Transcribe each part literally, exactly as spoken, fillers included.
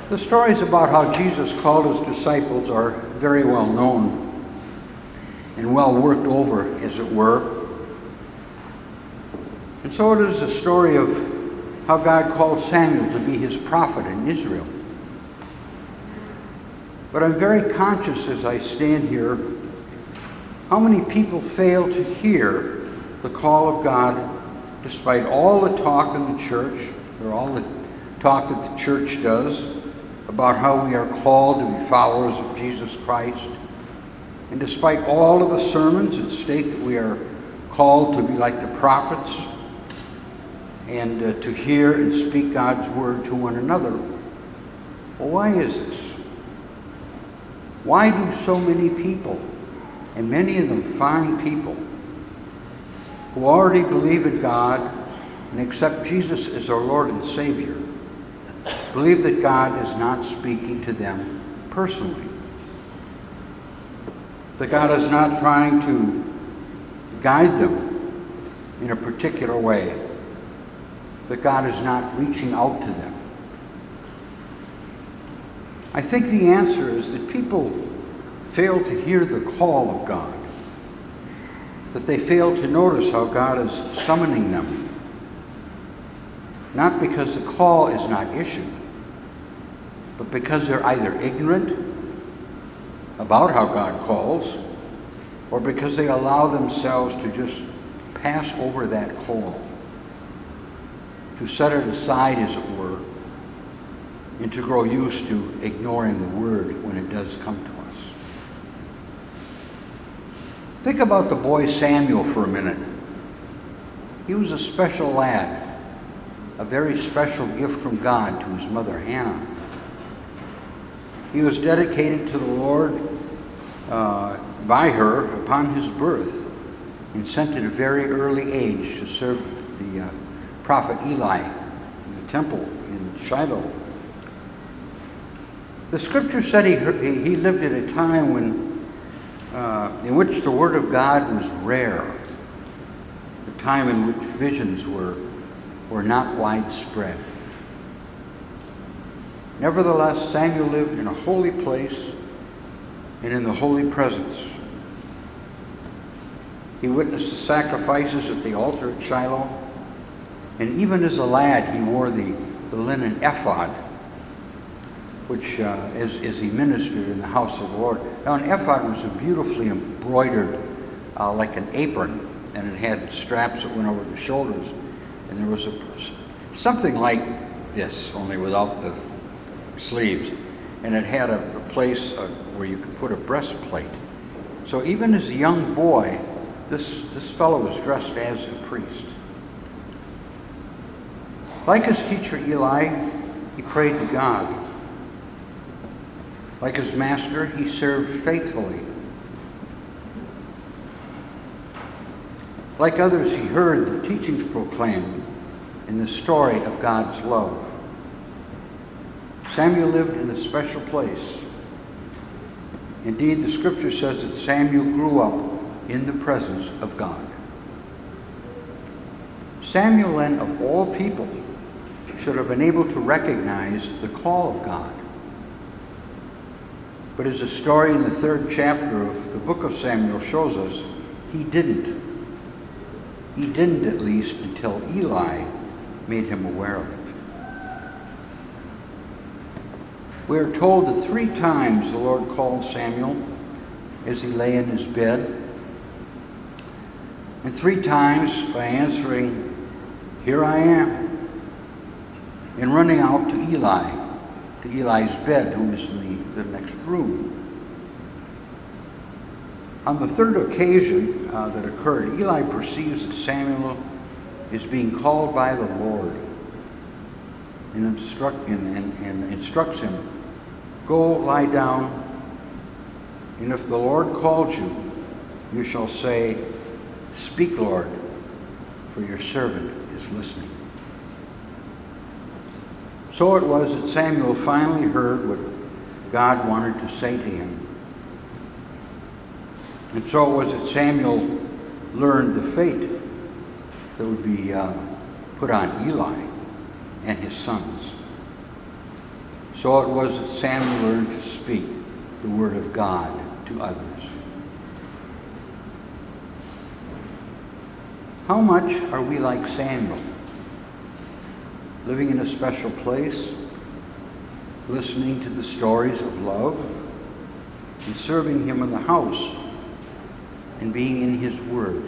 The stories about how Jesus called his disciples are very well known and well worked over, as it were. And so it is a story of how God called Samuel to be his prophet in Israel. But I'm very conscious as I stand here how many people fail to hear the call of God despite all the talk in the church, or all the talk that the church does about how we are called to be followers of Jesus Christ. And despite all of the sermons that state that we are called to be like the prophets and uh, to hear and speak God's word to one another. Well, why is this? Why do so many people, and many of them fine people, who already believe in God and accept Jesus as our Lord and Savior, believe that God is not speaking to them personally? That God is not trying to guide them in a particular way. That God is not reaching out to them. I think the answer is that people fail to hear the call of God. That they fail to notice how God is summoning them. Not because the call is not issued, but because they're either ignorant about how God calls, or because they allow themselves to just pass over that call, to set it aside, as it were, and to grow used to ignoring the word when it does come to us. Think about the boy Samuel for a minute. He was a special lad, a very special gift from God to his mother Hannah. He was dedicated to the Lord uh, by her upon his birth, and sent at a very early age to serve the uh, prophet Eli in the temple in Shiloh. The scripture said he, he lived at a time when, uh, in which the word of God was rare, a time in which visions were, were not widespread. Nevertheless, Samuel lived in a holy place and in the holy presence. He witnessed the sacrifices at the altar at Shiloh, and even as a lad he wore the, the linen ephod, which uh, as, as he ministered in the house of the Lord. Now, an ephod was a beautifully embroidered, uh, like an apron, and it had straps that went over the shoulders, and there was a something like this, only without the sleeves, and it had a, a place uh, where you could put a breastplate. So even as a young boy, this, this fellow was dressed as a priest. Like his teacher Eli, he prayed to God. Like his master, he served faithfully. Like others, he heard the teachings proclaimed in the story of God's love. Samuel lived in a special place. Indeed, the scripture says that Samuel grew up in the presence of God. Samuel, then, of all people, should have been able to recognize the call of God. But as the story in the third chapter of the book of Samuel shows us, he didn't. He didn't, at least, until Eli made him aware of it. We are told that three times the Lord called Samuel as he lay in his bed. And three times by answering, "Here I am," and running out to Eli, to Eli's bed, who was in the, the next room. On the third occasion uh, that occurred, Eli perceives that Samuel is being called by the Lord and, instruct, and, and, and instructs him, "Go lie down, and if the Lord calls you, you shall say, 'Speak, Lord, for your servant is listening.'" So it was that Samuel finally heard what God wanted to say to him. And so it was that Samuel learned the fate that would be uh, put on Eli and his sons. so it was that Samuel learned to speak the word of God to others. How much are we like Samuel? Living in a special place, listening to the stories of love, and serving him in the house, and being in his word.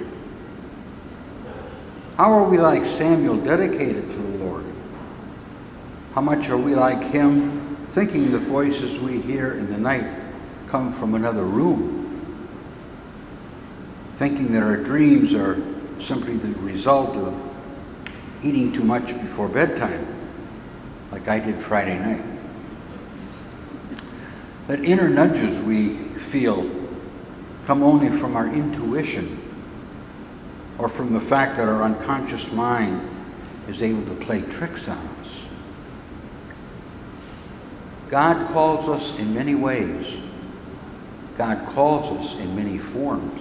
How are we like Samuel, dedicated to the Lord? How much are we like him, thinking the voices we hear in the night come from another room? Thinking that our dreams are simply the result of eating too much before bedtime, like I did Friday night. That inner nudges we feel come only from our intuition, or from the fact that our unconscious mind is able to play tricks on us. God calls us in many ways. God calls us in many forms.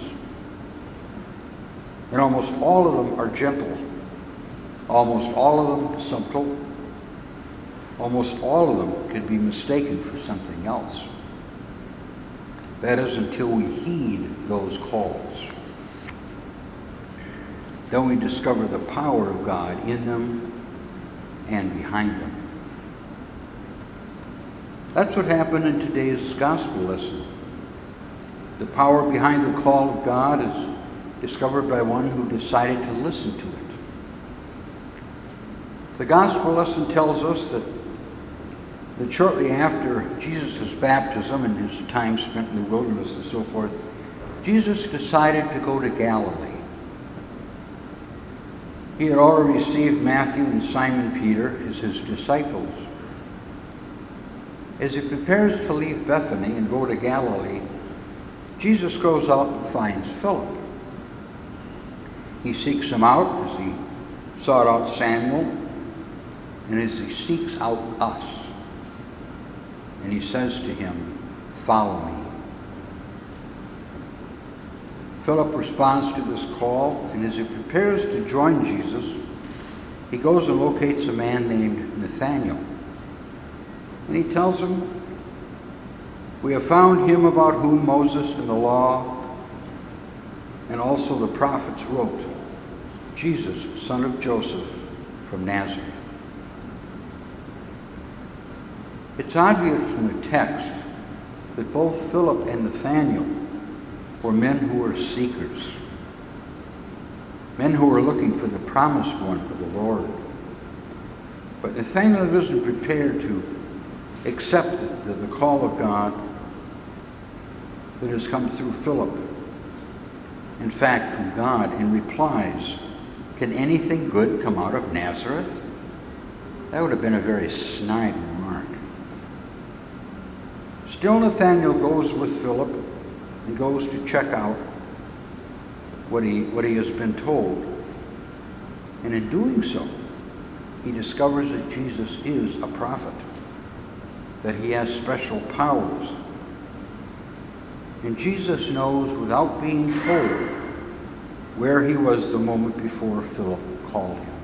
And almost all of them are gentle. Almost all of them subtle. Almost all of them can be mistaken for something else. That is, until we heed those calls. Then we discover the power of God in them and behind them. That's what happened in today's gospel lesson. The power behind the call of God is discovered by one who decided to listen to it. The gospel lesson tells us that, that shortly after Jesus' baptism and his time spent in the wilderness and so forth, Jesus decided to go to Galilee. He had already received Matthew and Simon Peter as his disciples. As he prepares to leave Bethany and go to Galilee, Jesus goes out and finds Philip. He seeks him out as he sought out Samuel, and as he seeks out us. And he says to him, "Follow me." Philip responds to this call, and as he prepares to join Jesus, he goes and locates a man named Nathanael. And he tells him, "We have found him about whom Moses and the law and also the prophets wrote, Jesus, son of Joseph from Nazareth." It's obvious from the text that both Philip and Nathanael were men who were seekers, men who were looking for the promised one of the Lord. But Nathanael isn't prepared to accept the, the call of God that has come through Philip, in fact from God, and replies, "Can anything good come out of Nazareth?" That would have been a very snide remark. Still, Nathanael goes with Philip and goes to check out what he, what he has been told. And in doing so, he discovers that Jesus is a prophet, that he has special powers. And Jesus knows without being told where he was the moment before Philip called him.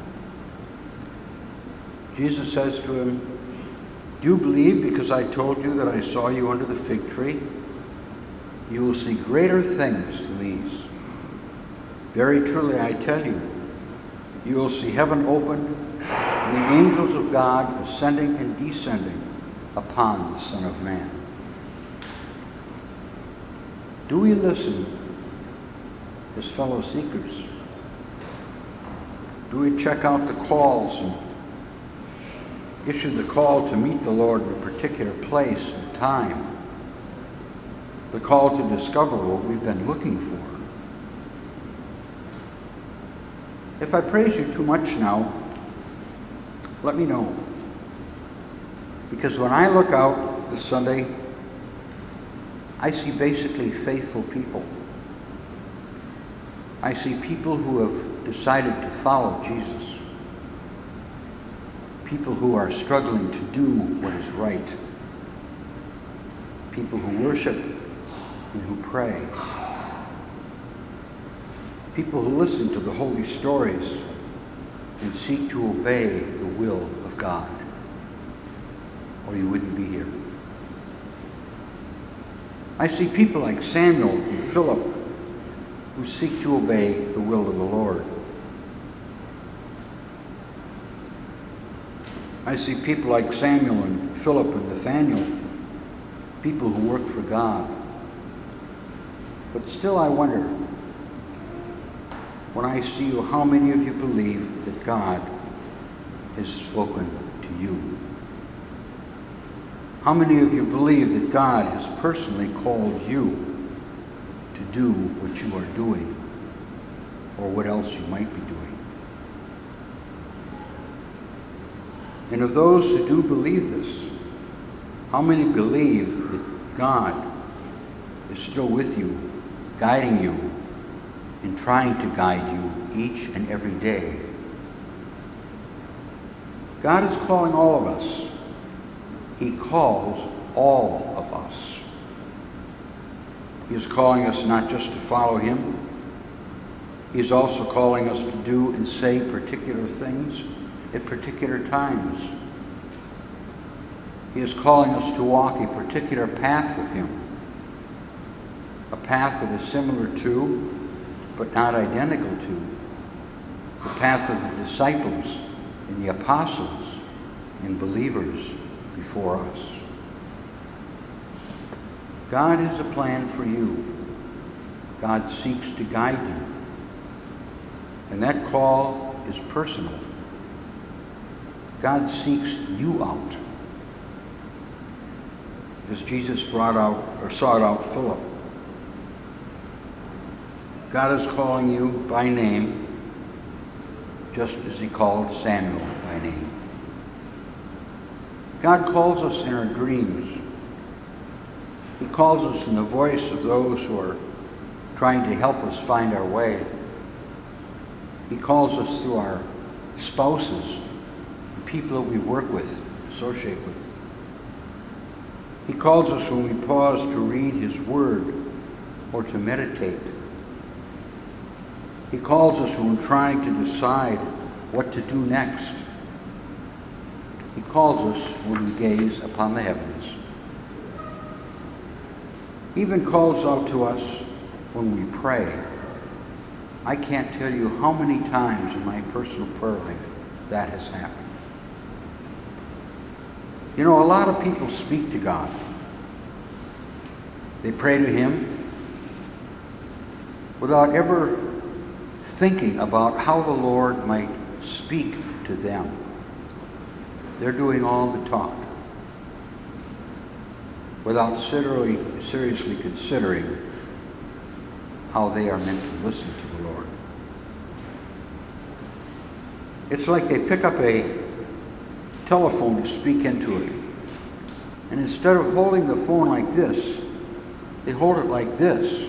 Jesus says to him, "Do you believe because I told you that I saw you under the fig tree? You will see greater things than these. Very truly I tell you, you will see heaven opened and the angels of God ascending and descending upon the Son of Man." Do we listen as fellow seekers? Do we check out the calls and issue the call to meet the Lord in a particular place and time? The call to discover what we've been looking for. If I praise you too much now, let me know. Because when I look out this Sunday, I see basically faithful people. I see people who have decided to follow Jesus. People who are struggling to do what is right. People who worship and who pray. People who listen to the holy stories and seek to obey the will of God. or you wouldn't be here. I see people like Samuel and Philip who seek to obey the will of the Lord. I see people like Samuel and Philip and Nathaniel, people who work for God. But still I wonder, when I see you, how many of you believe that God has spoken to you? How many of you believe that God has personally called you to do what you are doing, or what else you might be doing? And of those who do believe this, how many believe that God is still with you, guiding you, and trying to guide you each and every day? God is calling all of us. He calls all of us. He is calling us not just to follow him. He is also calling us to do and say particular things at particular times. He is calling us to walk a particular path with him. A path that is similar to, but not identical to, the path of the disciples and the apostles and believers before us. God has a plan for you. God seeks to guide you. And that call is personal. God seeks you out. As Jesus brought out or sought out Philip. God is calling you by name, just as he called Samuel by name. God calls us in our dreams. He calls us in the voice of those who are trying to help us find our way. He calls us through our spouses, the people that we work with, associate with. He calls us when we pause to read his word or to meditate. He calls us when we're trying to decide what to do next. He calls us when we gaze upon the heavens. He even calls out to us when we pray. I can't tell you how many times in my personal prayer life that has happened. You know, a lot of people speak to God. They pray to him without ever thinking about how the Lord might speak to them. They're doing all the talk without seriously considering how they are meant to listen to the Lord. It's like they pick up a telephone to speak into it. And instead of holding the phone like this, they hold it like this.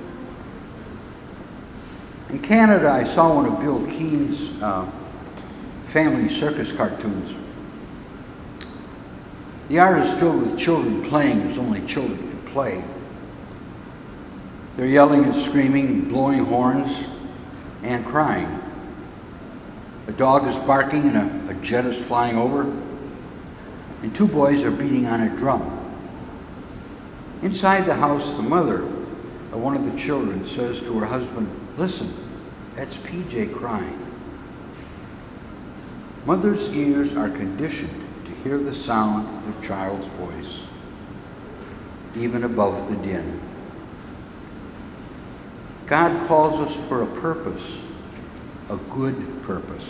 In Canada, I saw one of Bill Keene's uh, family circus cartoons. The art is filled with children playing as only children can play. They're yelling and screaming, blowing horns, and crying. A dog is barking and a, a jet is flying over, and two boys are beating on a drum. Inside the house, the mother of one of the children says to her husband, "Listen, that's P J crying." Mother's ears are conditioned to hear the sound of the child's voice, even above the din. God calls us for a purpose, a good purpose.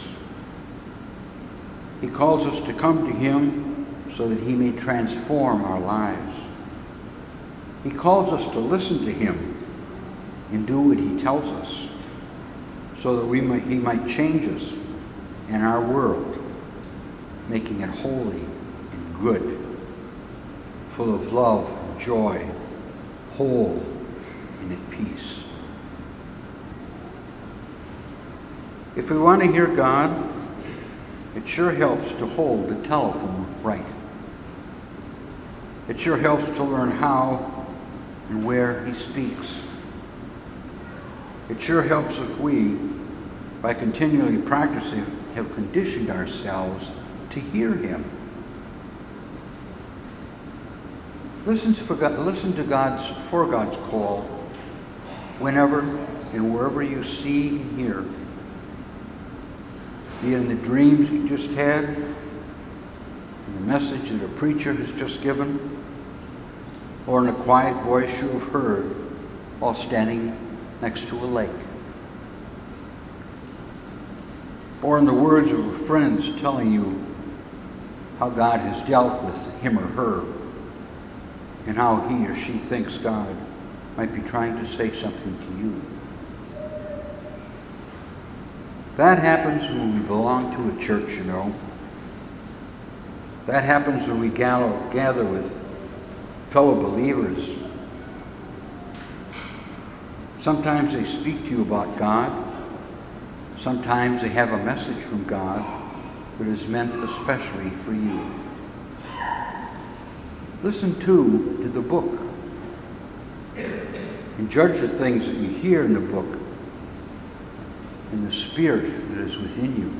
He calls us to come to him so that he may transform our lives. He calls us to listen to him and do what he tells us so that we might, he might change us and our world, making it holy and good, full of love and joy, whole and at peace. If we want to hear God, it sure helps to hold the telephone right. It sure helps to learn how and where he speaks. It sure helps if we, by continually practicing, have conditioned ourselves to hear him. Listen for God, listen to God's for God's call whenever and wherever you see and hear. Be it in the dreams you just had, in the message that a preacher has just given, or in a quiet voice you have heard while standing next to a lake, or in the words of friends telling you how God has dealt with him or her, and how he or she thinks God might be trying to say something to you. That happens when we belong to a church, you know. That happens when we gather, gather with fellow believers. Sometimes they speak to you about God. Sometimes they have a message from God that is meant especially for you. Listen too to the book and judge the things that you hear in the book and the spirit that is within you.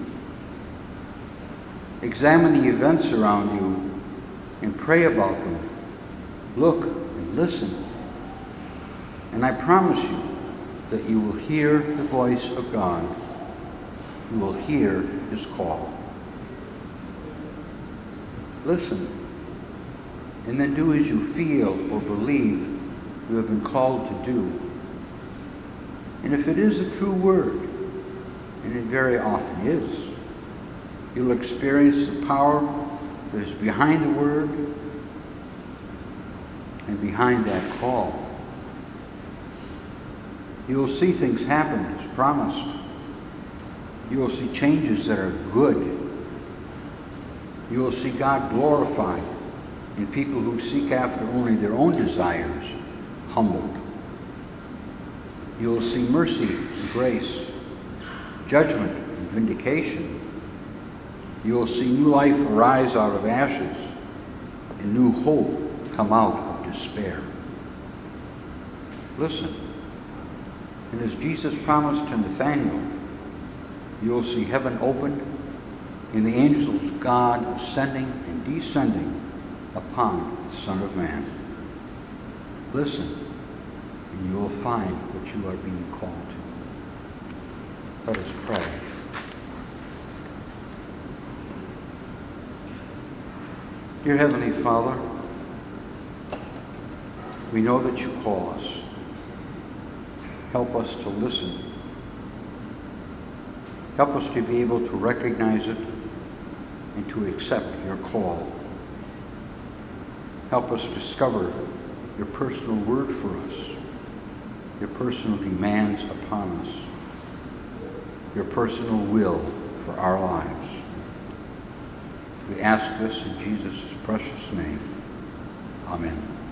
Examine the events around you and pray about them. Look and listen. And I promise you that you will hear the voice of God. You will hear his call. Listen, and then do as you feel or believe you have been called to do. And if it is a true word, and it very often is, you'll experience the power that is behind the word and behind that call. You will see things happen as promised. You will see changes that are good. You will see God glorified in people who seek after only their own desires humbled. You will see mercy and grace, judgment and vindication. You will see new life arise out of ashes and new hope come out of despair. Listen, and as Jesus promised to Nathanael, you will see heaven opened and the angels of God ascending and descending upon the Son of Man. Listen, and you will find what you are being called to. Let us pray. Dear Heavenly Father, we know that you call us. Help us to listen. Help us to be able to recognize it and to accept your call. Help us discover your personal word for us, your personal demands upon us, your personal will for our lives. We ask this in Jesus' precious name. Amen.